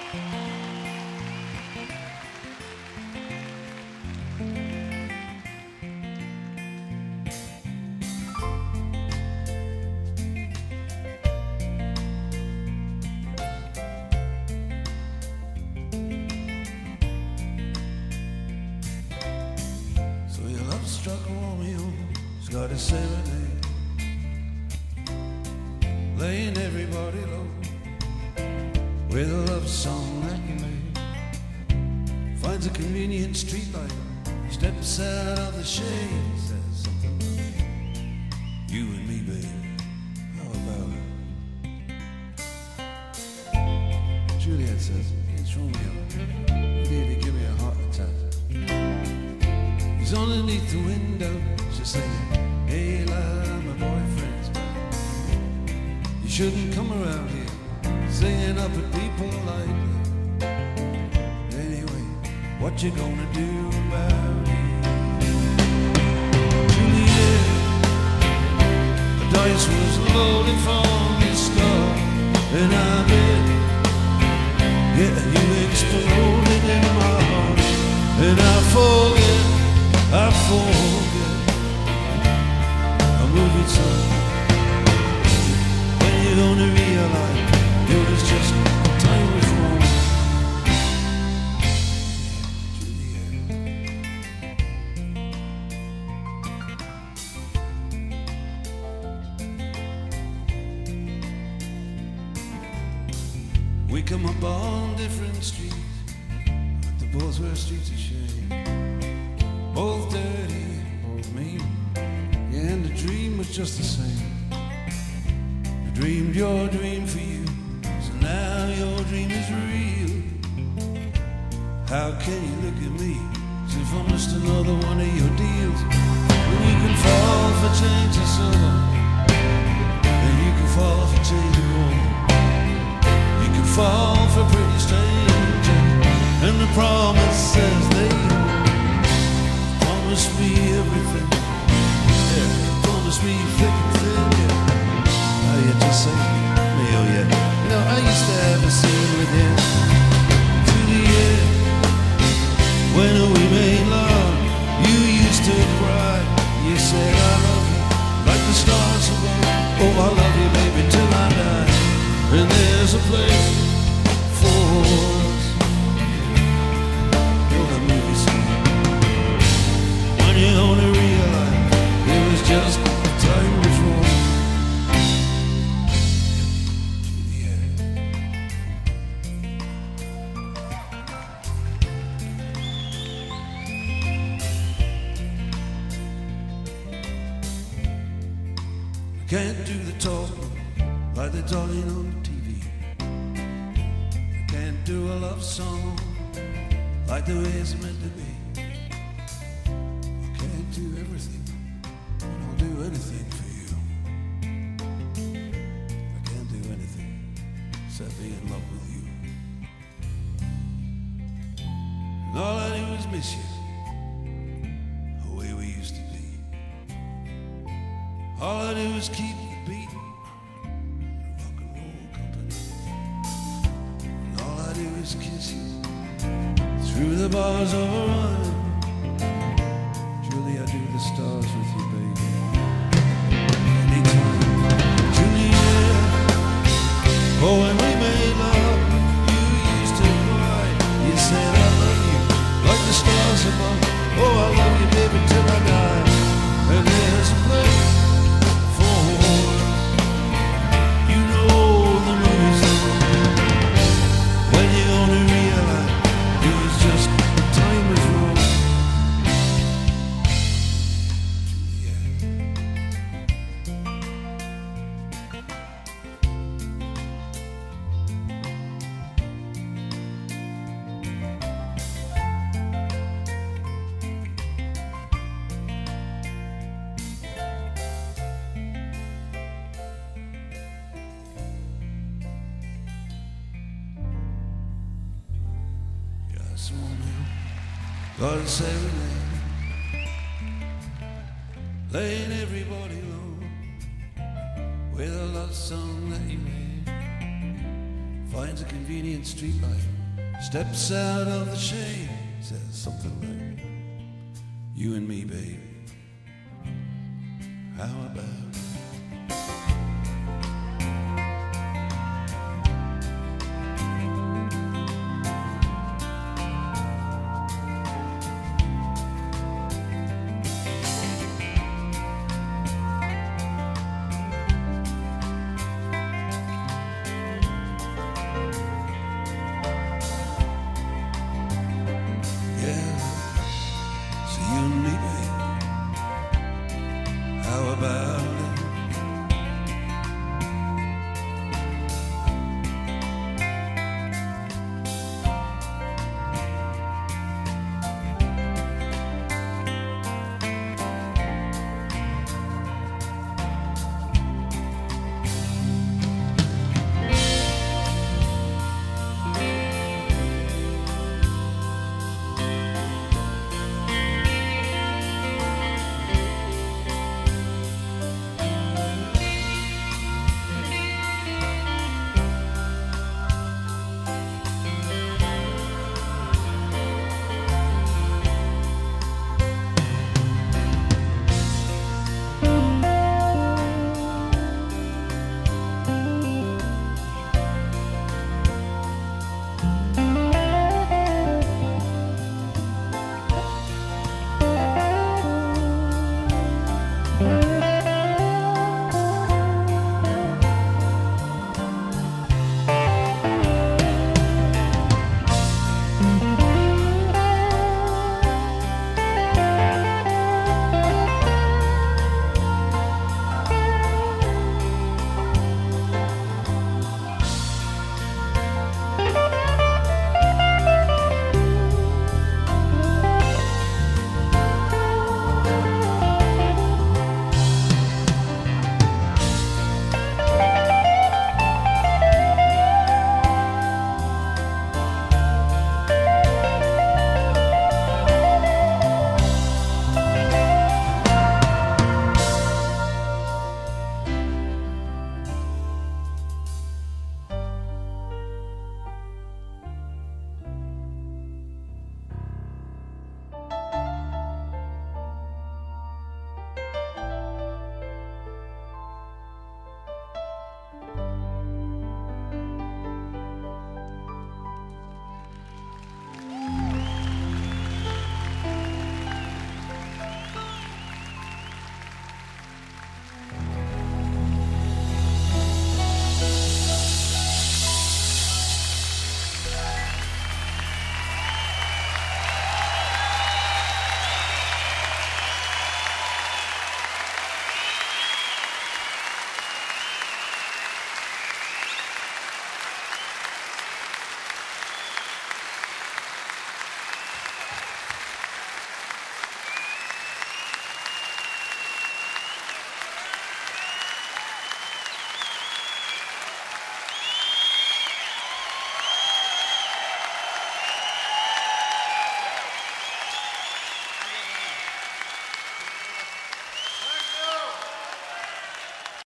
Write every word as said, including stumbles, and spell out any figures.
Struck Romeo, he's got a serenade, laying everybody low with a love song that he made. Finds a convenient streetlight, steps out of the shade, says something about you and me, babe. How about it? Juliet says, it's Romeo, you need to give me a heart attack. He's underneath the window, she's saying, hey, love, my boyfriend's back. You shouldn't come around here, singing up at people like that. Anyway, what you gonna do about it? Juliet, the dice was loaded from the start, and I bet, yeah, you exploded in my heart, and I forget. I forget a movie song. When you're gonna realize it was just time was wrong. Juliet. We come up on different streets, but they both were streets of shame. Both dirty, both mean, yeah, and the dream was just the same. I dreamed your dream for you, so now your dream is real. How can you look at me as if I'm just another one of your deals? When you can fall for change of silver, and you can fall for change of gold. You can fall for pretty strangers, and the promise says they promise me everything, yeah, promise me thick and thin, yeah. Now you just say me, oh yeah. You know, I used to have a scene with him to the end. When we made love, you used to cry. You said I love you like the stars above. Oh, I love you, baby, till I die. And there's a place for us. You're the movie scene. You only realize it was just the time was wrong. I can't do the talk like they're talking on the T V. I can't do a love song like the way it's meant to be. Do everything, and I'll do anything for you. I can't do anything except be in love with you. And all I do is miss you, the way we used to be. All I do is keep the beat, rock and roll company. And all I do is kiss you through the bars of a rhyme. I do the stars with you, baby. Anytime. Juliet, oh, when we made love, you used to cry. You said I love you like the stars above. Oh, I love you, baby, till I die. And there's a place for us. You know the movie song. When you only realize it was just the time was wrong. Got a serenade, laying everybody low with a love song that you made. Finds a convenient streetlight, steps out of the shade, says something like, you and me, babe, how about